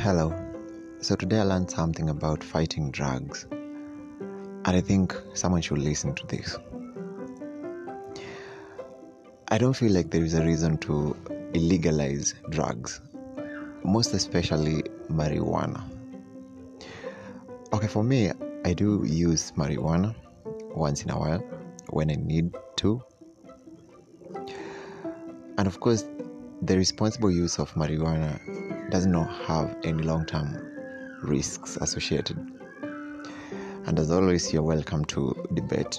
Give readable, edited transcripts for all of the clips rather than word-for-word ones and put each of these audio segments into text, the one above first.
Hello. So today I learned something about fighting drugs, and I think someone should listen to this. I don't feel like there is a reason to illegalize drugs, most especially marijuana. Okay, for me, I do use marijuana once in a while when I need to. And of course, the responsible use of marijuana does not have any long-term risks associated. And as always, you're welcome to debate.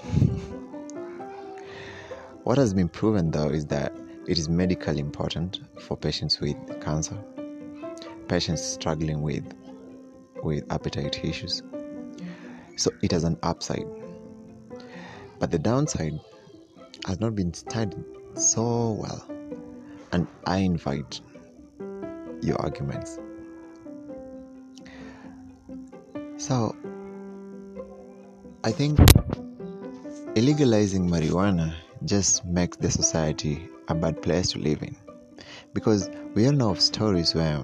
What has been proven though is that it is medically important for patients with cancer, patients struggling with appetite issues. So it has an upside. But the downside has not been studied so well. And I invite your arguments. So I think illegalizing marijuana just makes the society a bad place to live in. Because we all know of stories where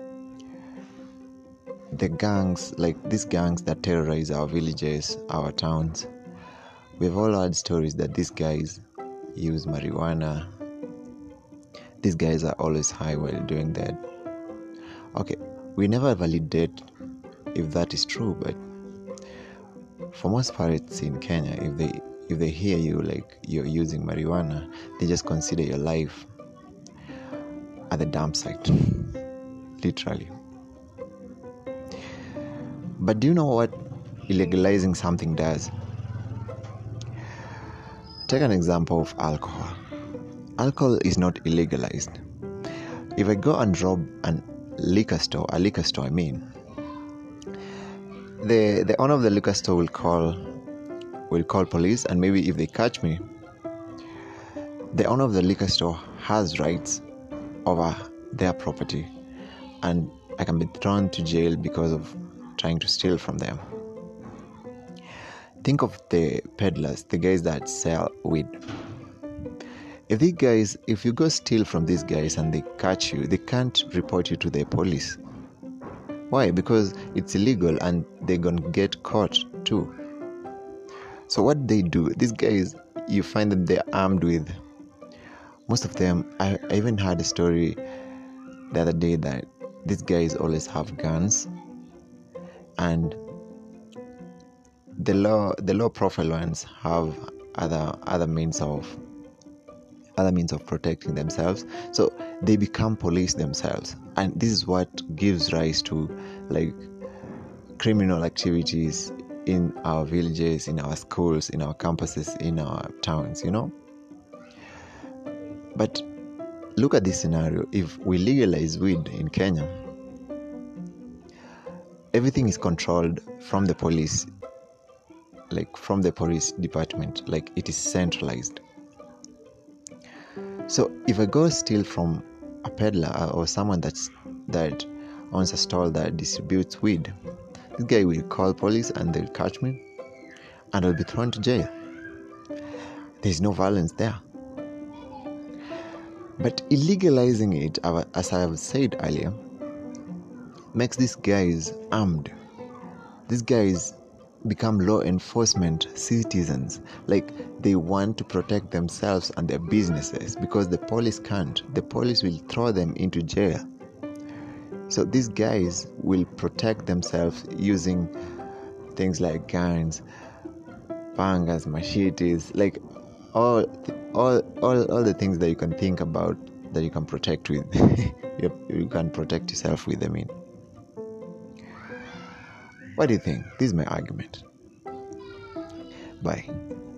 the gangs, like these gangs that terrorize our villages, our towns, we've all heard stories that these guys use marijuana. These guys are always high while doing that. Okay, we never validate if that is true, but for most parents in Kenya, if they hear you like you're using marijuana, they just consider your life at the dump site, literally. But do you know what illegalizing something does? Take an example of alcohol. Alcohol is not illegalized. If I go and rob a liquor store, the owner of the liquor store will call police, and maybe if they catch me, the owner of the liquor store has rights over their property, and I can be thrown to jail because of trying to steal from them. Think of the peddlers, the guys that sell weed. If you go steal from these guys and they catch you, they can't report you to the police. Why? Because it's illegal and they're gonna get caught too. So what they do, these guys, you find them, they're armed with, most of them, I even heard a story the other day that these guys always have guns, and the low profile ones have other means of protecting themselves. So they become police themselves, and this is what gives rise to like criminal activities in our villages, in our schools, in our campuses, in our towns, But look at this scenario. If we legalize weed in Kenya, everything is controlled from the police, like from the police department, like it is centralized. So if I go steal from a peddler or someone that owns a stall that distributes weed, this guy will call police and they'll catch me and I'll be thrown to jail. There's no violence there. But illegalizing it, as I have said earlier, makes these guys armed. These guys become law enforcement citizens. Like they want to protect themselves and their businesses because the police can't. The police will throw them into jail. So these guys will protect themselves using things like guns, pangas, machetes, like all the things that you can think about that you can protect with. You can protect yourself with them. What do you think? This is my argument. Bye.